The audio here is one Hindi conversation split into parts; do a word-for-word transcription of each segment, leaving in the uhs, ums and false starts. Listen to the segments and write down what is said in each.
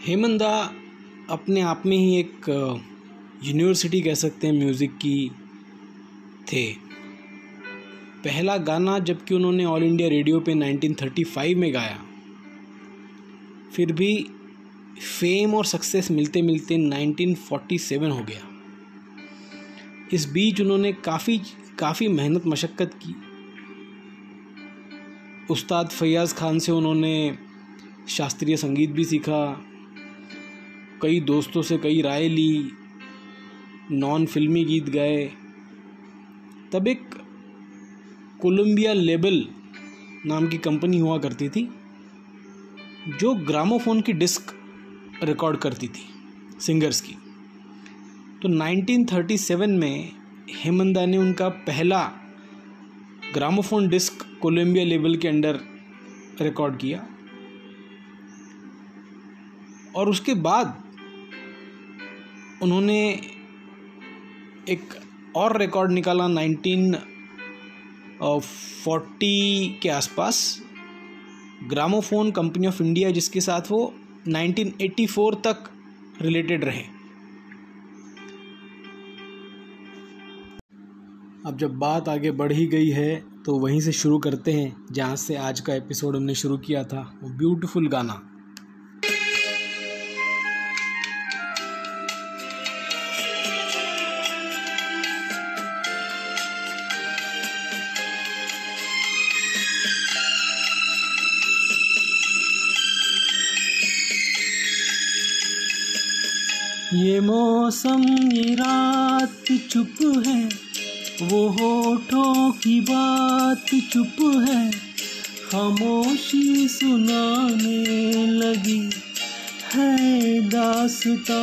हेमंत दा अपने आप में ही एक यूनिवर्सिटी कह सकते हैं म्यूज़िक की थे। पहला गाना जबकि उन्होंने ऑल इंडिया रेडियो पे नाइनटीन थर्टी फाइव में गाया, फिर भी फेम और सक्सेस मिलते मिलते नाइनटीन फोर्टी सेवन हो गया। इस बीच उन्होंने काफ़ी काफ़ी मेहनत मशक्क़त की। उस्ताद फैयाज़ खान से उन्होंने शास्त्रीय संगीत भी सीखा, कई दोस्तों से कई राय ली, नॉन फिल्मी गीत गाए। तब एक कोलंबिया लेबल नाम की कंपनी हुआ करती थी जो ग्रामोफोन की डिस्क रिकॉर्ड करती थी सिंगर्स की। तो नाइनटीन थर्टी सेवन में हेमंत दा ने उनका पहला ग्रामोफोन डिस्क कोलंबिया लेबल के अंडर रिकॉर्ड किया और उसके बाद उन्होंने एक और रिकॉर्ड निकाला नाइनटीन फोर्टी के आसपास, ग्रामोफोन कंपनी ऑफ इंडिया, जिसके साथ वो नाइनटीन एटी फोर तक रिलेटेड रहे। अब जब बात आगे बढ़ ही गई है तो वहीं से शुरू करते हैं जहाँ से आज का एपिसोड हमने शुरू किया था, वो ब्यूटीफुल गाना। ये मौसम ये रात चुप है, वो होठों की बात चुप है, खामोशी सुनाने लगी है दास्तां।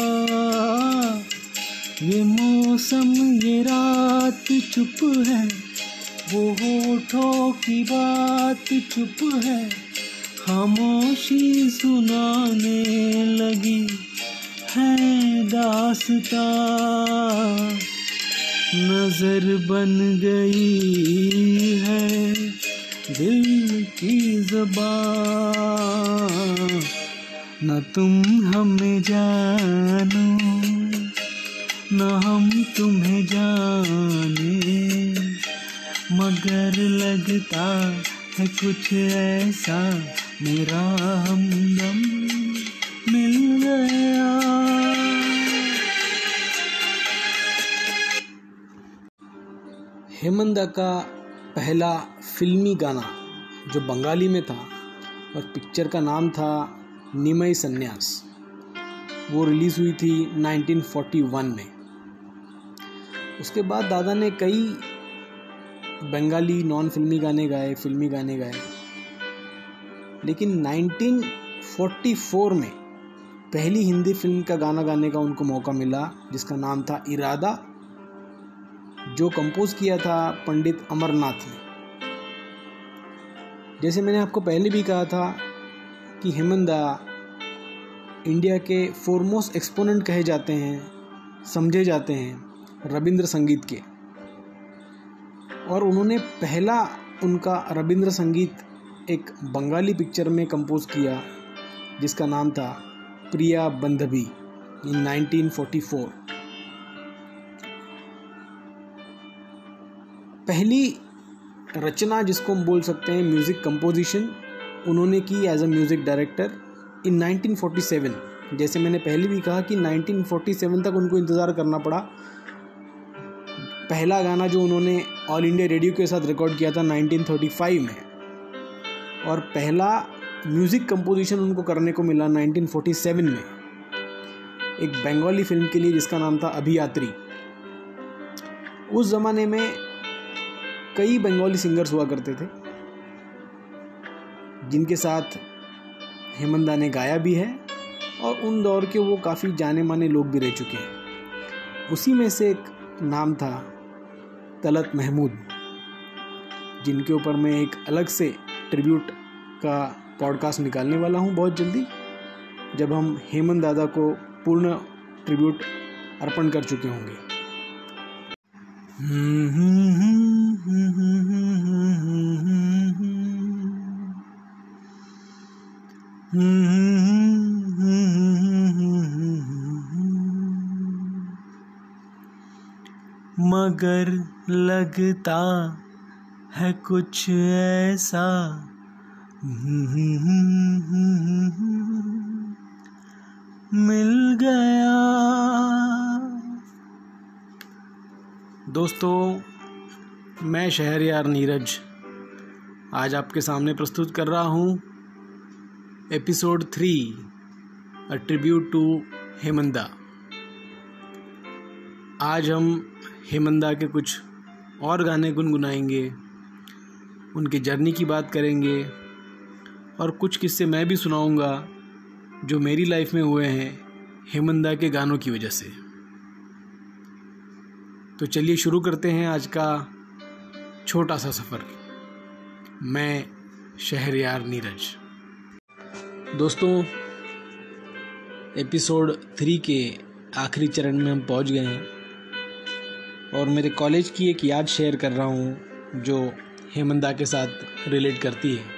ये मौसम ये रात चुप है, वो होठों की बात चुप है, खामोशी सुनाने लगी है दास्तां। नजर बन गई है दिल की ज़बान, न तुम हमें जानो न हम तुम्हें जाने, मगर लगता है कुछ ऐसा मेरा हमदम मिल गया। हेमंत दा का पहला फिल्मी गाना जो बंगाली में था और पिक्चर का नाम था निमय संन्यास, वो रिलीज़ हुई थी नाइनटीन फोर्टी वन में। उसके बाद दादा ने कई बंगाली नॉन फिल्मी गाने गाए, फिल्मी गाने गाए, लेकिन नाइनटीन फोर्टी फोर में पहली हिंदी फिल्म का गाना गाने का उनको मौका मिला जिसका नाम था इरादा, जो कंपोज किया था पंडित अमरनाथ ने। जैसे मैंने आपको पहले भी कहा था कि हेमंत दा इंडिया के फोरमोस्ट एक्सपोनेंट कहे जाते हैं, समझे जाते हैं रविंद्र संगीत के, और उन्होंने पहला उनका रविंद्र संगीत एक बंगाली पिक्चर में कंपोज किया जिसका नाम था Priya Bandhabi in nineteen forty four. पहली रचना जिसको हम बोल सकते हैं म्यूज़िक कंपोजिशन उन्होंने की as a music director in nineteen forty seven. जैसे मैंने पहले भी कहा कि नाइनटीन फोर्टी सेवन तक उनको इंतज़ार करना पड़ा। पहला गाना जो उन्होंने ऑल इंडिया रेडियो के साथ रिकॉर्ड किया था नाइनटीन थर्टी फाइव में, और पहला म्यूज़िक कंपोजिशन उनको करने को मिला नाइनटीन फोर्टी सेवन में एक बंगाली फिल्म के लिए जिसका नाम था अभियात्री। उस ज़माने में कई बंगाली सिंगर्स हुआ करते थे जिनके साथ हेमंत दा ने गाया भी है और उन दौर के वो काफ़ी जाने माने लोग भी रह चुके हैं। उसी में से एक नाम था तलत महमूद, जिनके ऊपर मैं एक अलग से ट्रिब्यूट का पॉडकास्ट निकालने वाला हूँ बहुत जल्दी, जब हम हेमंत दादा को पूर्ण ट्रिब्यूट अर्पण कर चुके होंगे। मगर लगता है कुछ ऐसा मिल गया। दोस्तों, मैं शहरयार नीरज आज आपके सामने प्रस्तुत कर रहा हूँ episode three, a tribute to हेमंदा। आज हम हेमंदा के कुछ और गाने गुनगुनाएंगे, उनके जर्नी की बात करेंगे और कुछ किस्से मैं भी सुनाऊंगा जो मेरी लाइफ में हुए हैं हेमंदा के गानों की वजह से। तो चलिए शुरू करते हैं आज का छोटा सा सफ़र। मैं शहरयार नीरज। दोस्तों, एपिसोड थ्री के आखिरी चरण में हम पहुंच गए हैं और मेरे कॉलेज की एक याद शेयर कर रहा हूं जो हेमंदा के साथ रिलेट करती है।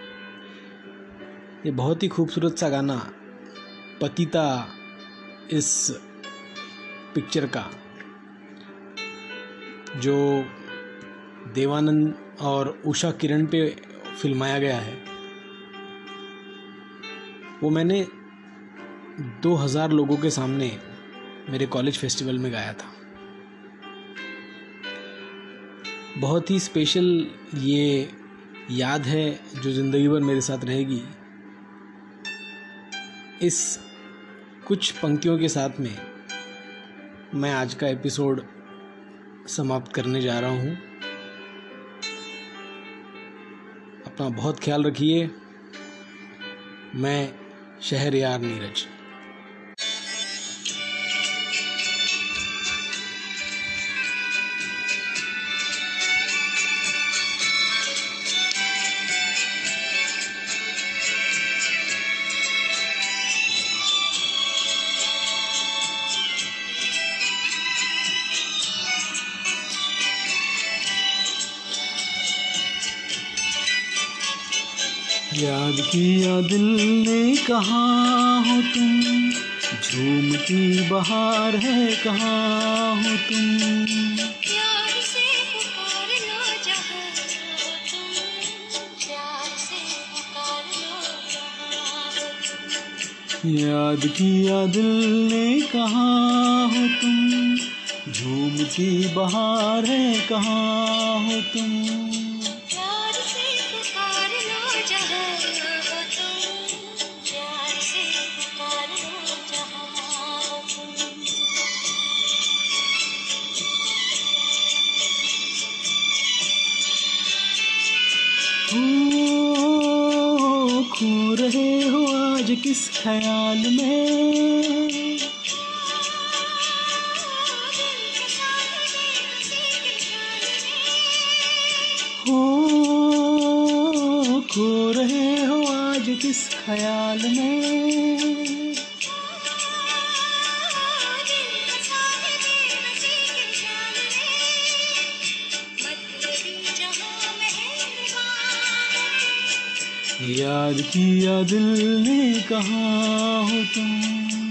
ये बहुत ही खूबसूरत सा गाना पतिता इस पिक्चर का, जो देवानंद और उषा किरण पे फिल्माया गया है, वो मैंने दो हज़ार लोगों के सामने मेरे कॉलेज फेस्टिवल में गाया था। बहुत ही स्पेशल ये याद है जो ज़िंदगी भर मेरे साथ रहेगी। इस कुछ पंक्तियों के साथ में मैं आज का एपिसोड समाप्त करने जा रहा हूँ। अपना बहुत ख्याल रखिए। मैं शहरयार नीरज। याद किया दिल ने कहाँ हो तुम, झूमती बहार है कहाँ हो तुम। प्यार से पुकार लो जहाँ हो तुम, प्यार से पुकार लो जहाँ हो तुम। याद किया दिल ने कहाँ हो तुम, झूमती बहार है कहाँ हो तुम। प्यार से पुकार लो जहाँ हो तुम, प्यार से पुकार लो जहाँ हो तुम। ओ, खो रहे हो आज किस ख्याल में, हो खो रहे हो आज किस ख्याल में। याद किया दिल ने कहाँ हो तुम,